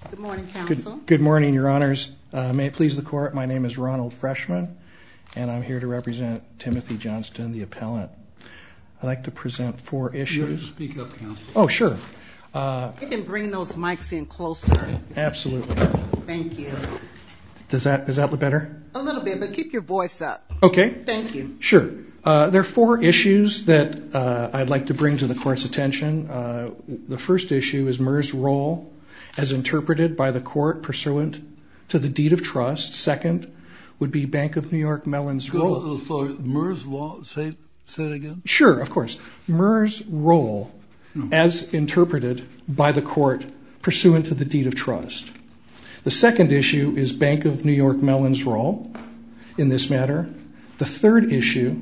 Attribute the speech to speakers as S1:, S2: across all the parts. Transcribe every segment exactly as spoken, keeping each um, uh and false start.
S1: Good morning, counsel.
S2: Good, good morning, Your Honors. Uh, may it please the Court, my name is Ronald Freshman, and I'm here to represent Timothy Johnston, the appellant. I'd like to present four issues.
S3: You have to speak up, counsel.
S2: Oh, sure. Uh,
S1: you can bring those mics in closer.
S2: Absolutely.
S1: Thank you.
S2: Does that, does that look better?
S1: A little bit, but keep your voice up.
S2: Okay.
S1: Thank you.
S2: Sure. Uh, there are four issues that uh, I'd like to bring to the Court's attention. Uh, the first issue is MERS' role as interpreted by the Court pursuant to the deed of trust. Second would be Bank of New York Mellon's
S3: Go
S2: role.
S3: a little slower. MERS law, say, say it again?
S2: Sure, of course. MERS' role no. as interpreted by the Court pursuant to the deed of trust. The second issue is Bank of New York Mellon's role in this matter. The third issue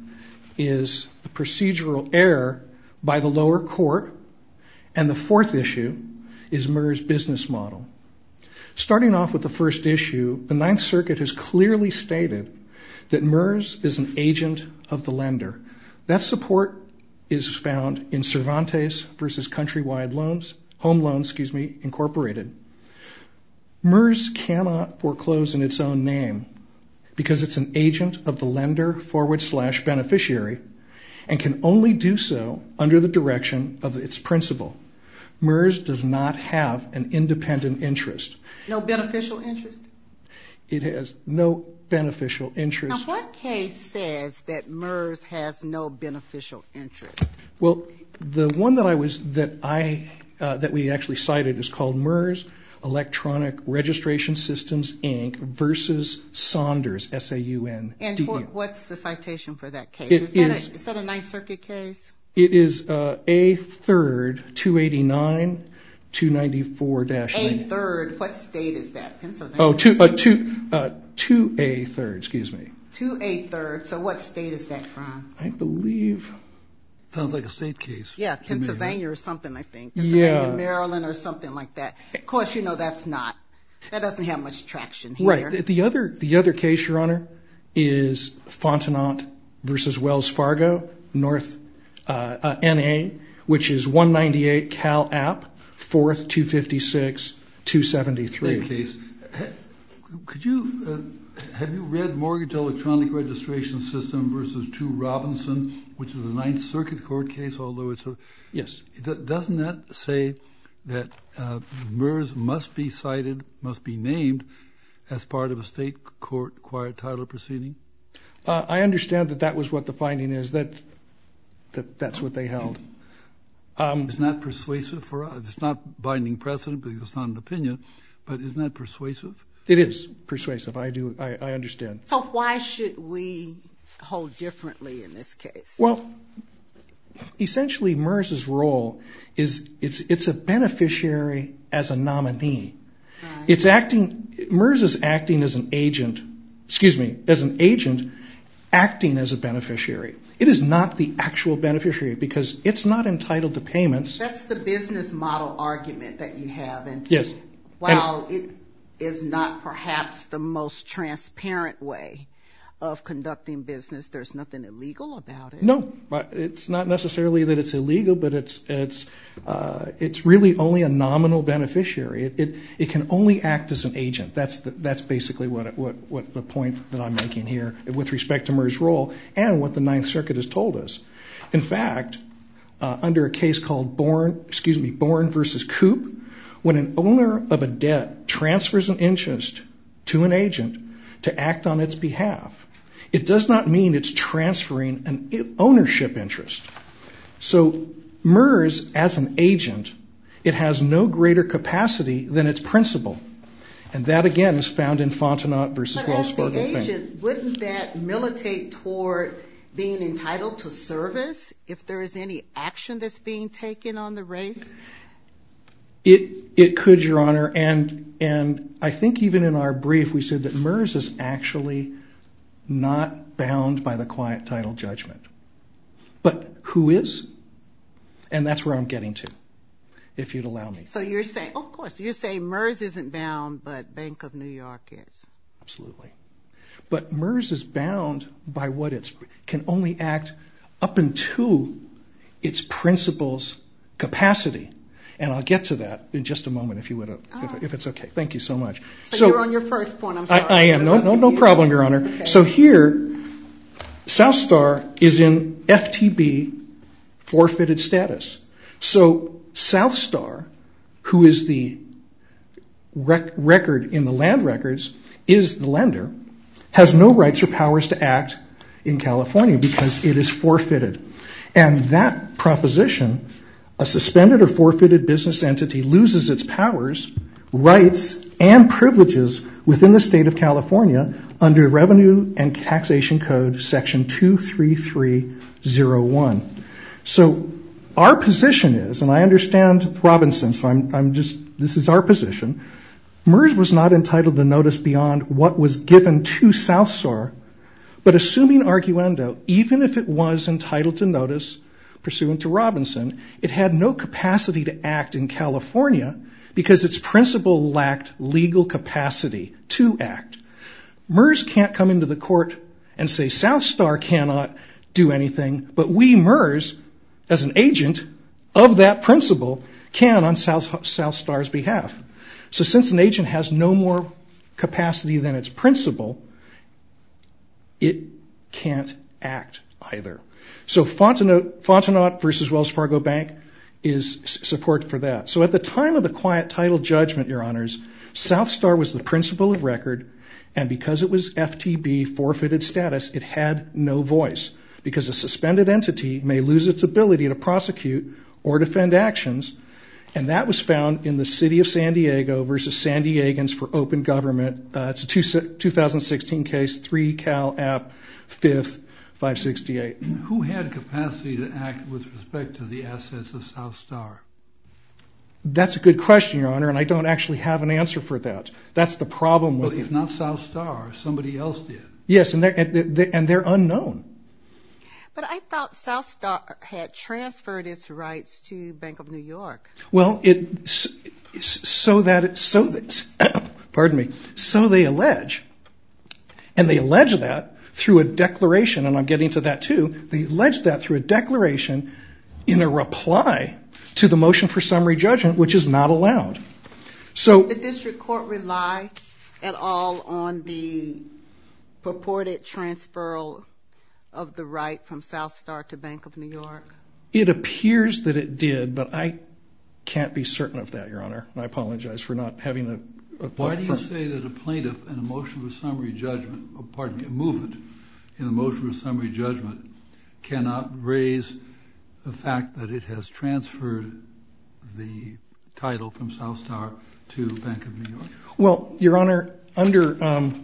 S2: is the procedural error by the lower court. And the fourth issue is MERS' business model. Starting off with the first issue, the Ninth Circuit has clearly stated that MERS is an agent of the lender. That support is found in Cervantes versus Countrywide Loans, Home Loans, excuse me, Incorporated. MERS cannot foreclose in its own name because it's an agent of the lender forward slash beneficiary and can only do so under the direction of its principal. MERS does not have an independent interest.
S1: No beneficial interest?
S2: It has no beneficial interest.
S1: Now, what case says that MERS has no beneficial interest?
S2: Well, the one that I was that I uh, that we actually cited is called MERS Electronic Registration Systems, Incorporated versus Saunders, S A U N D E.
S1: And for, what's the citation for that case?
S2: It
S1: is, that
S2: is,
S1: a, is that a Ninth Circuit case?
S2: It is uh, A third two eighty-nine two ninety-four dash
S1: A third. What state is that? Pennsylvania.
S2: Oh, two uh, two uh, two A third. Excuse me.
S1: Two A third. So what state is that from?
S2: I believe.
S3: Sounds like a state case.
S1: Yeah, Pennsylvania or something, I think. Pennsylvania,
S2: yeah.
S1: Maryland or something like that. Of course, you know that's not. That doesn't have much traction here.
S2: Right. The other the other case, Your Honor, is Fontenot versus Wells Fargo, North uh, uh, N A, which is one ninety-eight Cal App, fourth two fifty-six two seventy-three.
S3: That case. Could you uh, have you read Mortgage Electronic Registration System versus two Robinson, which is a Ninth Circuit court case, although it's a
S2: yes.
S3: Doesn't that say that uh, MERS must be cited, must be named as part of a state court quiet title proceeding?
S2: Uh, I understand that that was what the finding is. That that that's what they held. Um,
S3: it's not persuasive for us. It's not binding precedent because it's not an opinion, but isn't that persuasive?
S2: It is persuasive. I do. I, I understand.
S1: So why should we hold differently in this case?
S2: Well, essentially, MERS's role is it's it's a beneficiary as a nominee. Right. It's acting. MERS is acting as an agent. Excuse me, as an agent acting as a beneficiary. It is not the actual beneficiary because it's not entitled to payments.
S1: That's the business model argument that you have, and
S2: yes,
S1: while and, it is not perhaps the most transparent way of conducting business, there's nothing illegal about it.
S2: No, it's not necessarily that it's illegal, but it's it's uh, it's really only a nominal beneficiary. It, it it can only act as an agent. That's the, that's basically what what what the point that I'm making here with respect to MERS' role and what the Ninth Circuit has told us. In fact, uh, under a case called Bourne, excuse me, Bourne versus Coop, when an owner of a debt transfers an interest to an agent to act on its behalf, it does not mean it's transferring an ownership interest. So MERS, as an agent, it has no greater capacity than its principal. And that, again, is found in Fontenot versus
S1: but
S2: Wells Fargo.
S1: But as the agent, wouldn't that militate toward being entitled to service if there is any action that's being taken on the race?
S2: It it could, Your Honor, and and I think even in our brief we said that MERS is actually not bound by the quiet title judgment. But who is? And that's where I'm getting to, if you'd allow me.
S1: So you're saying, of course, you're saying MERS isn't bound, but Bank of New York is.
S2: Absolutely. But MERS is bound by what it can only act up until its principal's capacity. And I'll get to that in just a moment, if you would, if,
S1: right.
S2: if it's okay. Thank you so much.
S1: So, so you're on your first point. I'm sorry.
S2: I, I am. No, no, no problem, Your Honor. Okay. So here, Southstar is in F T B, forfeited status. So Southstar, who is the rec- record in the land records, is the lender, has no rights or powers to act in California because it is forfeited. And that proposition, a suspended or forfeited business entity loses its powers, rights, and privileges within the state of California under Revenue and Taxation Code Section two three three oh one. So our position is, and I understand Robinson, so I'm, I'm just, this is our position, MERS was not entitled to notice beyond what was given to Southstar, but assuming arguendo, even if it was entitled to notice pursuant to Robinson, it had no capacity to act in California because its principal lacked legal capacity to act. MERS can't come into the court and say Southstar cannot do anything, but we, MERS, as an agent of that principal, can on South, Southstar's behalf. So since an agent has no more capacity than its principal, it can't act either. So Fontenot, Fontenot versus Wells Fargo Bank is support for that. So at the time of the quiet title judgment, Your Honors, Southstar was the principal of record, and because it was F T B, forfeited status, it had no voice, because a suspended entity may lose its ability to prosecute or defend actions, and that was found in the City of San Diego versus San Diegans for Open Government. Uh, it's a two, two thousand sixteen case, three Cal App fifth, five sixty-eight.
S3: Who had capacity to act with respect to the assets of Southstar?
S2: That's a good question, Your Honor, and I don't actually have an answer for that. That's the problem with
S3: it. Well, if not Southstar, somebody else did.
S2: Yes, and they're, and they're unknown.
S1: But I thought Southstar had transferred its rights to Bank of New York.
S2: Well, it so that it, so that, pardon me, so they allege, and they allege that through a declaration, and I'm getting to that too. They allege that through a declaration in a reply to the motion for summary judgment, which is not allowed. So
S1: did the district court rely at all on the purported transfer of the right from Southstar to Bank of New York?
S2: It appears that it did, but I can't be certain of that, Your Honor. I apologize for not having a... a
S3: Why do you say that a plaintiff in a motion for summary judgment, oh, pardon me, a movement in a motion for summary judgment cannot raise the fact that it has transferred the title from Southstar to Bank of New York?
S2: Well, Your Honor, under... Um,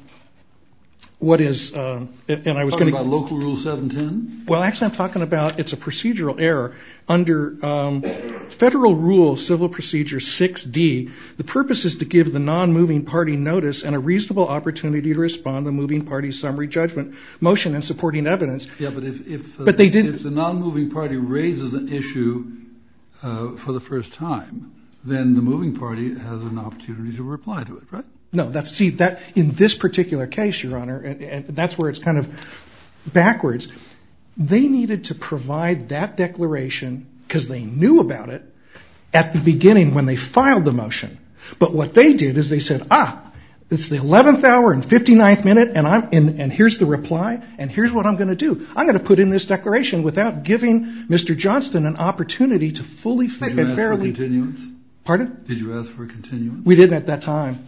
S2: What is, uh, and I was going to...
S3: Talking about Local Rule seven ten?
S2: Well, actually, I'm talking about, it's a procedural error. Under um, Federal Rule Civil Procedure six D, the purpose is to give the non-moving party notice and a reasonable opportunity to respond to the moving party's summary judgment motion and supporting evidence.
S3: Yeah, but if, if, uh,
S2: but they did,
S3: if the non-moving party raises an issue uh, for the first time, then the moving party has an opportunity to reply to it, right?
S2: No, that's, see, that, in this particular case, Your Honor, and, and that's where it's kind of backwards, they needed to provide that declaration because they knew about it at the beginning when they filed the motion. But what they did is they said, ah, it's the eleventh hour and fifty-ninth minute, and I'm in, and here's the reply, and here's what I'm going to do. I'm going to put in this declaration without giving Mister Johnston an opportunity to fully
S3: Did
S2: and
S3: you ask
S2: fairly...
S3: for continuance?
S2: Pardon?
S3: Did you ask for a continuance?
S2: We didn't at that time.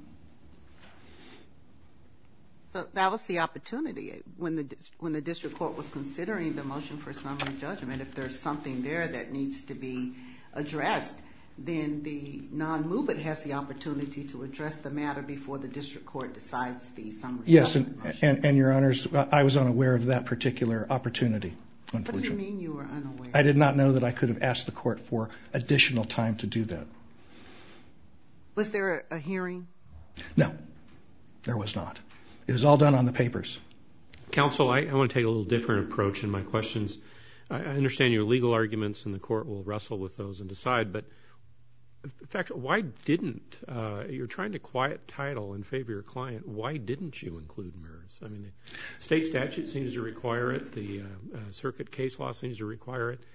S1: So that was the opportunity when the when the district court was considering the motion for summary judgment. If there's something there that needs to be addressed, then the non-movement has the opportunity to address the matter before the district court decides the summary
S2: yes,
S1: judgment
S2: and,
S1: motion.
S2: and, and Your Honors, I was unaware of that particular opportunity, unfortunately.
S1: What do you mean you were unaware?
S2: I did not know that I could have asked the court for additional time to do that.
S1: Was there a, a hearing?
S2: No, there was not. It was all done on the papers.
S4: Counsel, I, I want to take a little different approach in my questions. I, I understand your legal arguments, and the court will wrestle with those and decide. But, in fact, why didn't uh, you're trying to quiet title in favor of your client? Why didn't you include MERS? I mean, the state statute seems to require it. The uh, uh, circuit case law seems to require it.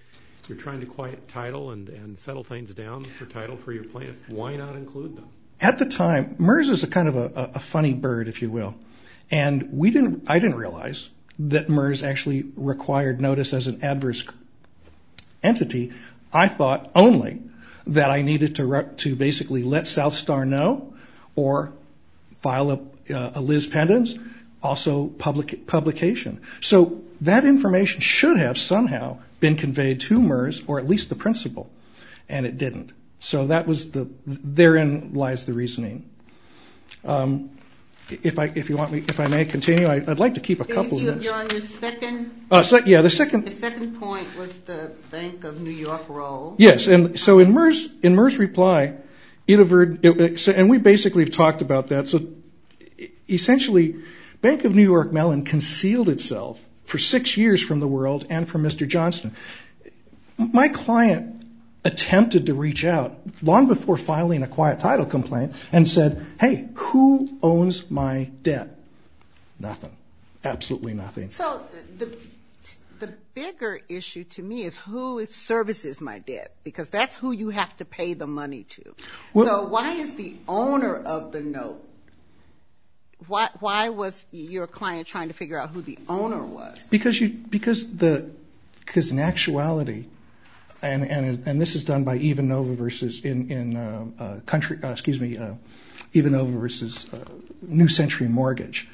S4: you're trying to quiet title and, and settle things down for title for your plaintiff, why not include them?
S2: At the time, MERS is a kind of a, a funny bird, if you will. And we didn't, I didn't realize that MERS actually required notice as an adverse entity. I thought only that I needed to re- to basically let Southstar know or file a, uh, a Liz Pendens, also public publication. So that information should have somehow been conveyed to MERS, or at least the principal, and it didn't. So that was the, therein lies the reasoning. Um, if I, if you want me, if I may continue, I, I'd like to keep a couple
S1: you,
S2: of minutes.
S1: You're on your second.
S2: Uh, so, yeah, the second.
S1: The second point was the Bank of New York role.
S2: Yes, and so in MERS, in MERS reply, it averred, it, so, and we basically have talked about that. So essentially, Bank of New York Mellon concealed itself for six years from the world and from Mister Johnston. My client attempted to reach out long before filing a quiet title complaint and said, hey, who owns my debt? Nothing. Absolutely nothing.
S1: So the the bigger issue to me is who services my debt, because that's who you have to pay the money to. Well, so why is the owner of the note, why why was your client trying to figure out who the owner was? Because you
S2: because the because in actuality, And, and and this is done by Ivanova versus in in uh, uh, country uh, excuse me uh, Ivanova versus uh, New Century Mortgage.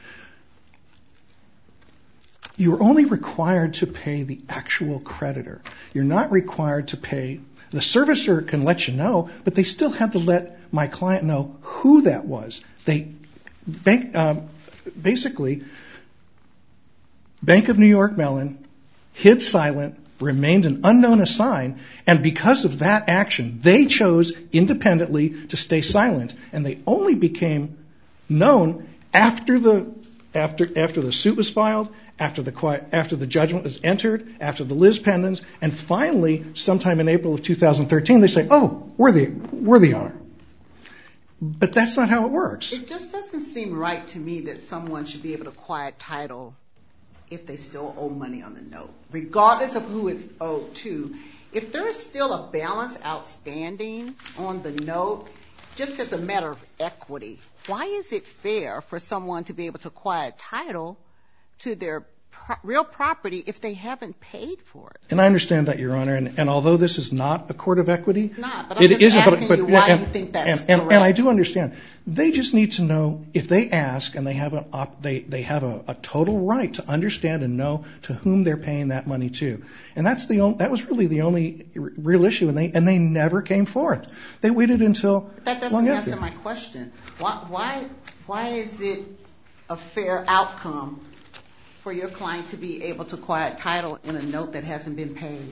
S2: You're only required to pay the actual creditor. You're not required to pay. The servicer can let you know, but they still have to let my client know who that was. They bank um, basically Bank of New York Mellon hid silent, remained an unknown assign, and because of that action, they chose independently to stay silent, and they only became known after the after after the suit was filed, after the quiet, after the judgment was entered, after the Liz Pendens, and finally, sometime in April of two thousand thirteen, they say, "Oh, we're the we're the owner." But that's not how it works.
S1: It just doesn't seem right to me that someone should be able to quiet title if they still owe money on the note, regardless of who it's owed to. If there is still a balance outstanding on the note, just as a matter of equity, why is it fair for someone to be able to quiet title to their pro- real property if they haven't paid for it?
S2: And I understand that, Your Honor, and, and although this is not a court of equity,
S1: it's not, but I'm
S2: it
S1: just
S2: isn't,
S1: asking
S2: but,
S1: you
S2: but,
S1: why
S2: and,
S1: you think that's
S2: and, and,
S1: correct.
S2: and I do understand. They just need to know if they ask and they have a op, they they have a, a total right to understand and know to whom they're paying that money to. And that's the only, that was really the only r- real issue, and they and they never came forth. They waited until
S1: but that doesn't
S2: long
S1: answer
S2: after.
S1: my question. Why why why is it a fair outcome for your client to be able to quiet title in a note that hasn't been paid?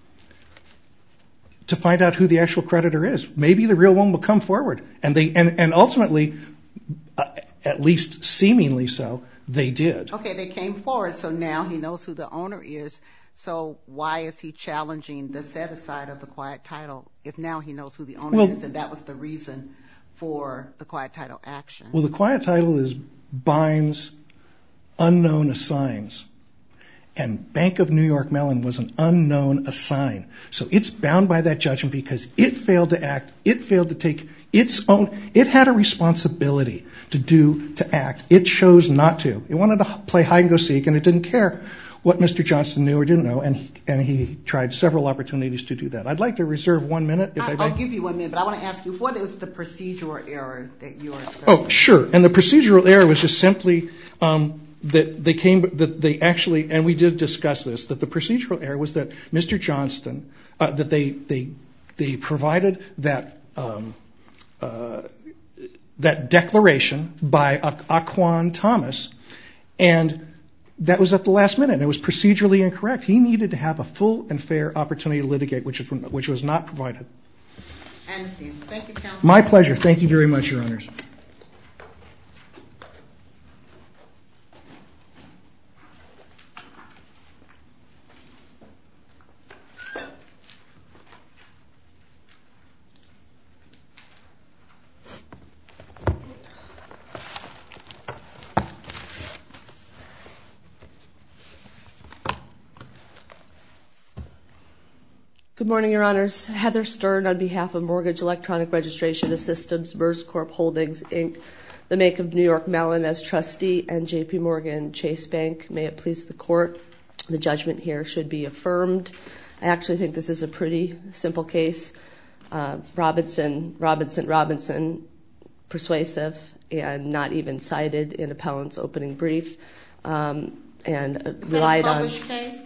S2: To find out who the actual creditor is. Maybe the real one will come forward. And they and, and ultimately, uh, at least seemingly so, they did.
S1: Okay, they came forward, so now he knows who the owner is. So why is he challenging the set-aside of the quiet title if now he knows who the owner
S2: well,
S1: is, and that was the reason for the quiet title action?
S2: Well, the quiet title is binds unknown assigns. And Bank of New York Mellon was an unknown assign. So it's bound by that judgment because it failed to act. It failed to take its own. It had a responsibility to do, to act. It chose not to. It wanted to play hide and go seek, and it didn't care what Mister Johnston knew or didn't know, and he, and he tried several opportunities to do that. I'd like to reserve one minute, if I, I may.
S1: I'll give you one minute, but I want to ask you, what is the procedural error that you are asserting?
S2: Oh, sure. And the procedural error was just simply um, that they came, that they actually, and we did discuss this, that the procedural error was that Mister Johnston, uh, that they they they provided that um, uh, that declaration by Aquan Thomas, and that was at the last minute. It was procedurally incorrect. He needed to have a full and fair opportunity to litigate, which is, which was not provided.
S1: I understand. Thank you, counsel.
S2: My pleasure. Thank you very much, Your Honors.
S5: Good morning, Your Honors. Heather Stern on behalf of Mortgage Electronic Registration Systems, MERS Corp Holdings, Incorporated, the Bank of New York Mellon as trustee, and J P Morgan Chase Bank. May it please the Court, the judgment here should be affirmed. I actually think this is a pretty simple case. Uh, Robinson, Robinson, Robinson, persuasive and not even cited in appellant's opening brief, um, and uh, relied on.
S1: Is that a published case?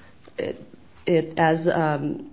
S5: It, it as um,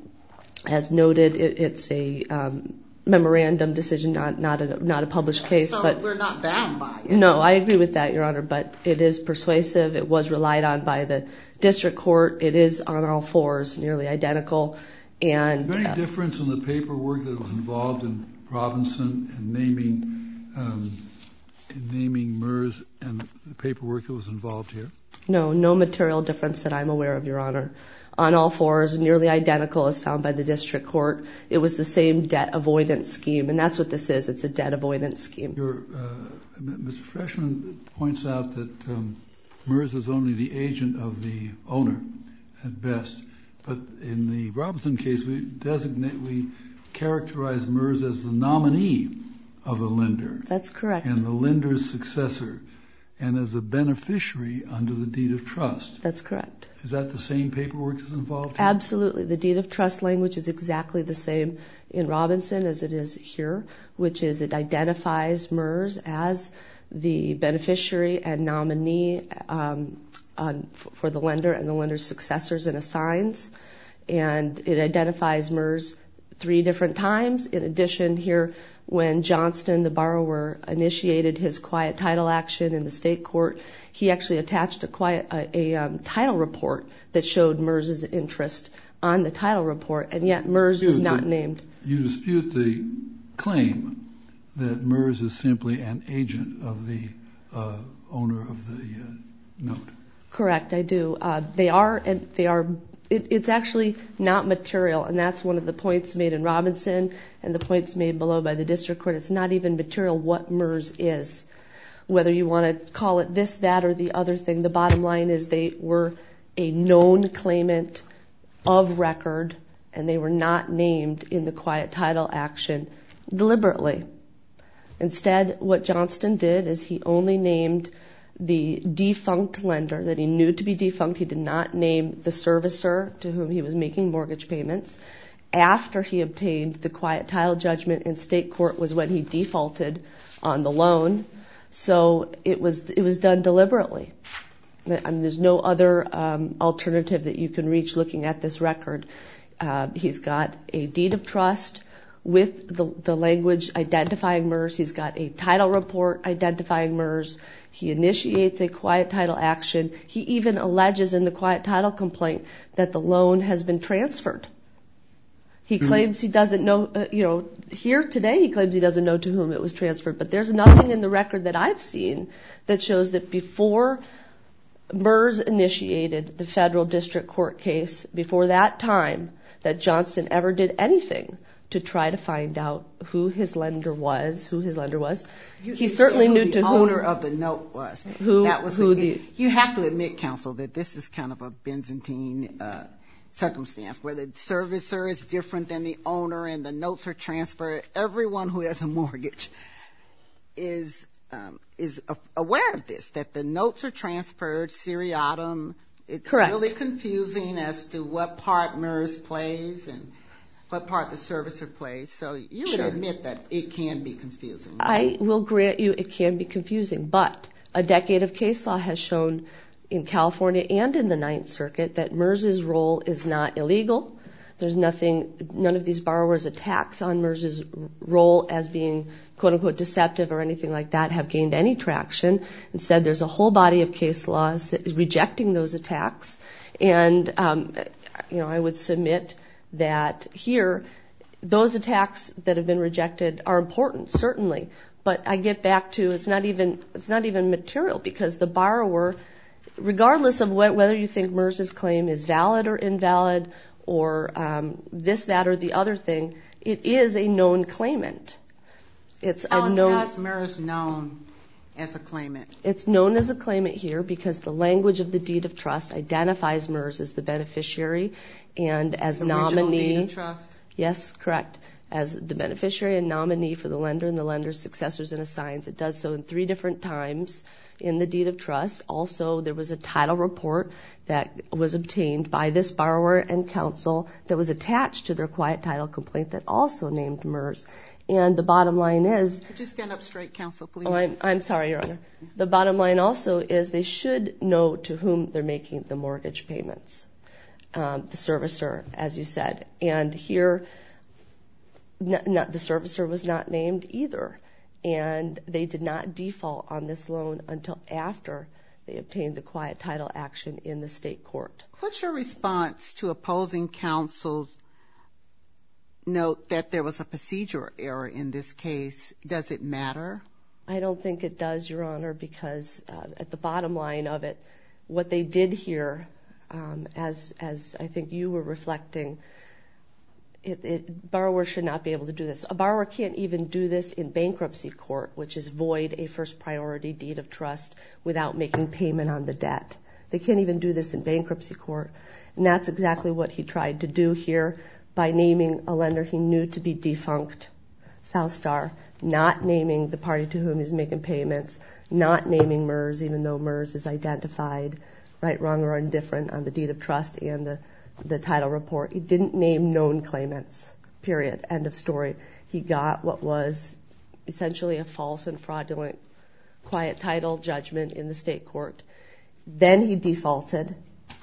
S5: as noted, it, it's a um, memorandum decision, not not a not a published case.
S1: So
S5: but
S1: we're not bound by it.
S5: No, I agree with that, Your Honor. But it is persuasive. It was relied on by the district court. It is on all fours, nearly identical. And
S3: is there any
S5: uh,
S3: difference in the paperwork that was involved in Robinson and naming um, in naming MERS and the paperwork that was involved here?
S5: No, no material difference that I'm aware of, Your Honor. On all fours, nearly identical as found by the district court. It was the same debt avoidance scheme, and that's what this is. It's a debt avoidance scheme.
S3: Your, uh, Mister Freshman points out that um, MERS is only the agent of the owner at best, but in the Robinson case, we designate, we characterize MERS as the nominee of the lender.
S5: That's correct.
S3: And the lender's successor, and as a beneficiary under the deed of trust.
S5: That's correct.
S3: Is that the same paperwork that's involved here?
S5: Absolutely. The deed of trust language is exactly the same in Robinson as it is here, which is it identifies MERS as the beneficiary and nominee um, on, for the lender and the lender's successors and assigns. And it identifies MERS three different times. In addition, here, when Johnston, the borrower, initiated his quiet title action in the state court, he actually attached a quiet a, a um, title report that showed MERS's interest on the title report, and yet MERS was not named.
S3: You dispute the claim that MERS is simply an agent of the uh, owner of the uh, note.
S5: Correct, I do. Uh, they are, and they are. It, it's actually not material, and that's one of the points made in Robinson and the points made below by the district court. It's not even material what MERS is. Whether you want to call it this, that, or the other thing, the bottom line is they were a known claimant of record, and they were not named in the quiet title action deliberately. Instead, what Johnston did is he only named the defunct lender that he knew to be defunct. He did not name the servicer to whom he was making mortgage payments. After he obtained the quiet title judgment in state court was when he defaulted on the loan. So it was it was done deliberately. I mean, there's no other um, alternative that you can reach looking at this record. Uh, he's got a deed of trust with the, the language identifying MERS. He's got a title report identifying MERS. He initiates a quiet title action. He even alleges in the quiet title complaint that the loan has been transferred. He mm-hmm. claims he doesn't know, uh, you know, here today he claims he doesn't know to whom it was transferred, but there's nothing in the record that I've seen that shows that before MERS initiated the federal district court case, before that time, that Johnston ever did anything to try to find out who his lender was, who his lender was.
S1: You,
S5: he certainly knew
S1: who
S5: to
S1: the
S5: whom.
S1: owner of the note was.
S5: Who,
S1: that was
S5: who
S1: the,
S5: the,
S1: you have to admit, counsel, that this is kind of a Byzantine uh, circumstance where the servicer is different than the owner and the notes are transferred. Everyone who has a mortgage is um, is aware of this, that the notes are transferred seriatim. It's
S5: Correct.
S1: really confusing as to what part MERS plays and what part the servicer plays. So you would
S5: sure.
S1: admit that it can be confusing.
S5: I will grant you it can be confusing, but a decade of case law has shown in California and in the Ninth Circuit that MERS's role is not illegal. There's nothing, none of these borrowers' attacks on MERS's role as being quote-unquote deceptive or anything like that have gained any traction. Instead, there's a whole body of case laws rejecting those attacks. And, um, you know, I would submit that here, those attacks that have been rejected are important, certainly. But I get back to it's not even it's not even material because the borrower, regardless of what, whether you think MERS's claim is valid or invalid or um, this, that, or the other thing, it is a known claimant. It's
S1: how
S5: a
S1: is,
S5: known.
S1: How is MERS known as a claimant?
S5: It's known as a claimant here because the language of the deed of trust identifies MERS as the beneficiary and as
S1: The
S5: nominee.
S1: original deed of trust?
S5: Yes, correct. As the beneficiary and nominee for the lender and the lender's successors and assigns. It does so in three different times in the deed of trust. Also, there was a title report that was obtained by this borrower and counsel that was attached to their quiet title complaint that also named MERS. And the bottom line is...
S1: Could you stand up straight, counsel, please?
S5: Oh, I'm, I'm sorry, Your Honor. The bottom line also is they should know to whom they're making the mortgage payments, um, the servicer, as you said. And here... Not, not, the servicer was not named either, and they did not default on this loan until after they obtained the quiet title action in the state court.
S1: What's your response to opposing counsel's note that there was a procedural error in this case? Does it matter?
S5: I don't think it does, Your Honor, because uh, at the bottom line of it, what they did here, um, as as I think you were reflecting, It, it, borrower should not be able to do this. A borrower can't even do this in bankruptcy court, which is void a first priority deed of trust without making payment on the debt. They can't even do this in bankruptcy court. And that's exactly what he tried to do here by naming a lender he knew to be defunct, Southstar, not naming the party to whom he's making payments, not naming MERS, even though MERS is identified, right, wrong, or indifferent on the deed of trust and the the title report. He didn't name known claimants, period, end of story. He got what was essentially a false and fraudulent quiet title judgment in the state court. Then he defaulted,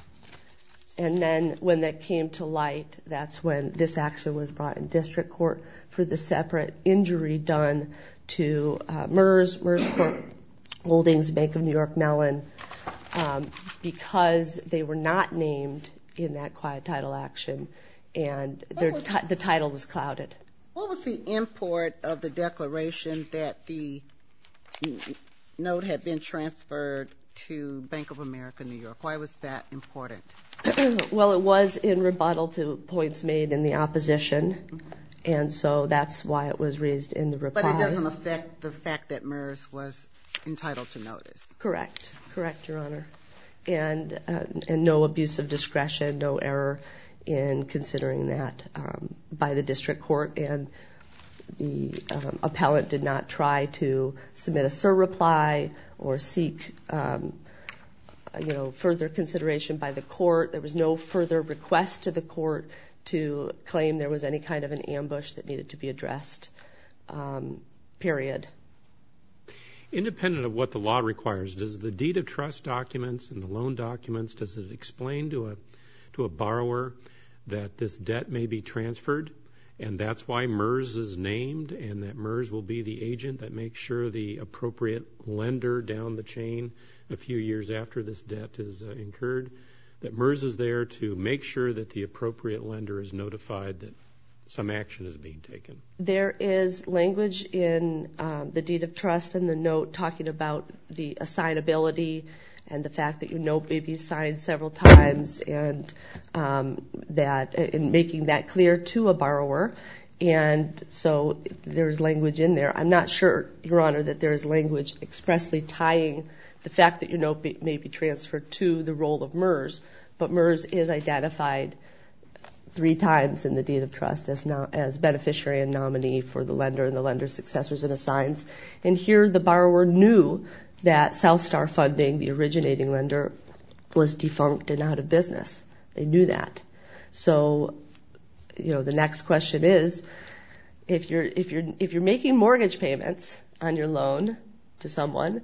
S5: and then when that came to light, that's when this action was brought in district court for the separate injury done to uh, MERS, MERS Corp Holdings, Bank of New York Mellon, um, because they were not named in that quiet title action, and their t- the title was clouded.
S1: What was the import of the declaration that the n- note had been transferred to Bank of America, New York? Why was that important?
S5: Well, it was in rebuttal to points made in the opposition, mm-hmm. and so that's why it was raised in the reply.
S1: But it doesn't affect the fact that MERS was entitled to notice.
S5: Correct. Correct, Your Honor. And, uh, and no abuse of discretion, no error in considering that um, by the district court, and the um, appellant did not try to submit a surreply or seek um, you know, further consideration by the court. There was no further request to the court to claim there was any kind of an ambush that needed to be addressed, um, period.
S4: Independent of what the law requires, does the deed of trust documents and the loan documents, does it explain to a to a borrower that this debt may be transferred, and that's why MERS is named, and that MERS will be the agent that makes sure the appropriate lender down the chain a few years after this debt is uh, incurred, that MERS is there to make sure that the appropriate lender is notified that some action is being taken?
S5: There is language in um, the deed of trust and the note talking about the assignability and the fact that your note may be signed several times, and um, that in making that clear to a borrower. And so there's language in there. I'm not sure, Your Honor, that there is language expressly tying the fact that your note be, may be transferred to the role of MERS, but MERS is identified three times in the deed of trust as no, as beneficiary and nominee for the lender and the lender's successors and assigns. And here the borrower knew that Southstar Funding, the originating lender, was defunct and out of business. They knew that. So, you know, the next question is, if you're if you're if you're making mortgage payments on your loan to someone,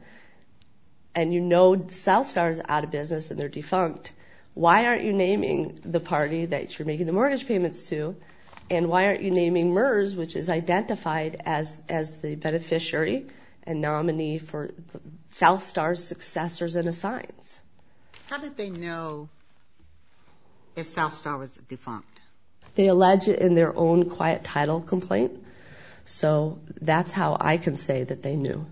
S5: and you know Southstar is out of business and they're defunct, why aren't you naming the party that you're making the mortgage payments to? And why aren't you naming MERS, which is identified as, as the beneficiary and nominee for Southstar's successors and assigns?
S1: How did they know if Southstar was defunct?
S5: They allege it in their own quiet title complaint. So that's how I can say that they knew.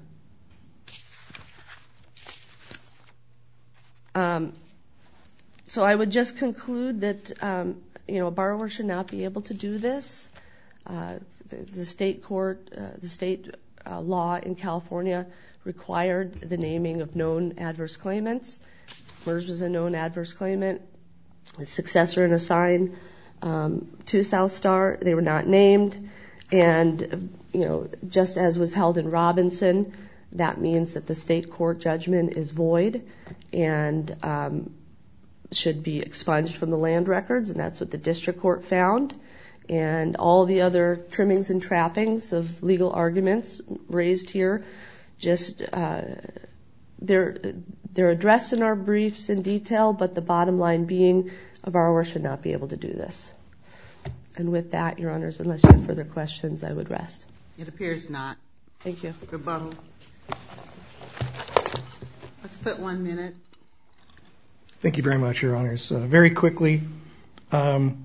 S5: Um, So I would just conclude that, um, you know, a borrower should not be able to do this. Uh, the, the state court, uh, the state uh, law in California required the naming of known adverse claimants. MERS was a known adverse claimant, a successor and assign um, to Southstar. They were not named. And, you know, just as was held in Robinson, that means that the state court judgment is void and um, should be expunged from the land records, and that's what the district court found. And all the other trimmings and trappings of legal arguments raised here, just uh, they're they're addressed in our briefs in detail, but the bottom line being a borrower should not be able to do this. And with that, Your Honors, unless you have further questions, I would rest.
S1: It appears not.
S5: Thank you.
S1: Rebuttal. Let's put one minute.
S2: Thank you very much, Your Honors. Uh, very quickly, um,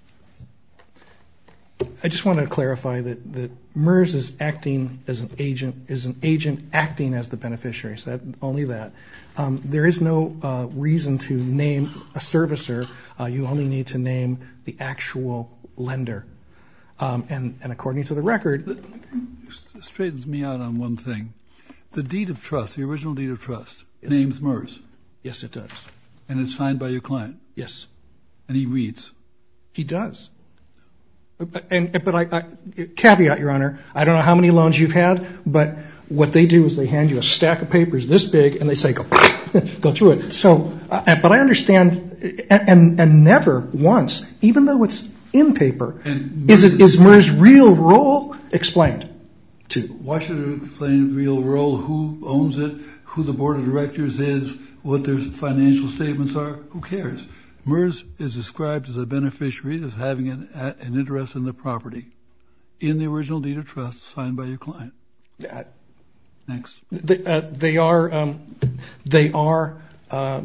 S2: I just want to clarify that, that MERS is acting as an agent, is an agent acting as the beneficiary. So that, only that. Um, there is no uh, reason to name a servicer. Uh, you only need to name the actual lender. Um, and, and according to the record,
S3: it straightens me out on one thing. The deed of trust, the original deed of trust,
S2: yes.
S3: names MERS.
S2: Yes, it does.
S3: And it's signed by your client.
S2: Yes.
S3: And he reads.
S2: He does. And, but I, I, caveat, Your Honor, I don't know how many loans you've had, but what they do is they hand you a stack of papers this big, and they say, go, go through it. So, uh, but I understand, and, and, and never once, even though it's in paper,
S3: And
S2: is it is MERS' real role explained to?
S3: Why should it explain real role, who owns it, who the board of directors is, what their financial statements are? Who cares? MERS is described as a beneficiary as having an, an interest in the property in the original deed of trust signed by your client.
S2: Uh,
S3: Next.
S2: They, uh, they are, um, they are, uh,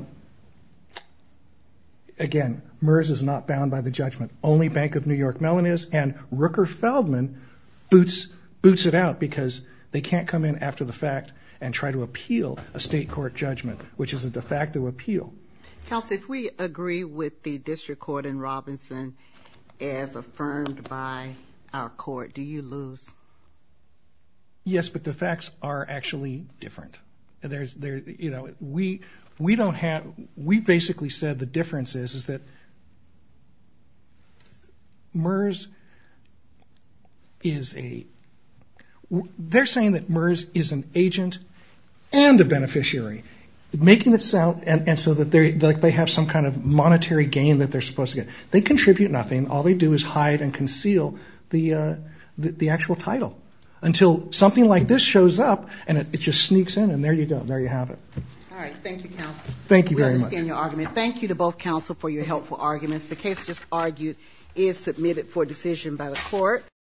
S2: again, MERS is not bound by the judgment. Only Bank of New York Mellon is, and Rooker-Feldman boots, boots it out because they can't come in after the fact and try to appeal a state court judgment, which is a de facto appeal.
S1: Counsel, if we agree with the district court in Robinson as affirmed by our court, do you lose?
S2: Yes, but the facts are actually different. There's, there, you know, we we don't have. We basically said the difference is is that MERS is a. They're saying that MERS is an agent and a beneficiary, making it sound, and, and so that they like they have some kind of monetary gain that they're supposed to get. They contribute nothing. All they do is hide and conceal the uh, the, the actual title until something like this shows up and it, it just sneaks in, and there you go. There you have it.
S1: All right. Thank you, counsel.
S2: Thank you
S1: we
S2: very much.
S1: We understand your argument. Thank you to both counsel for your helpful arguments. The case just argued is submitted for decision by the court.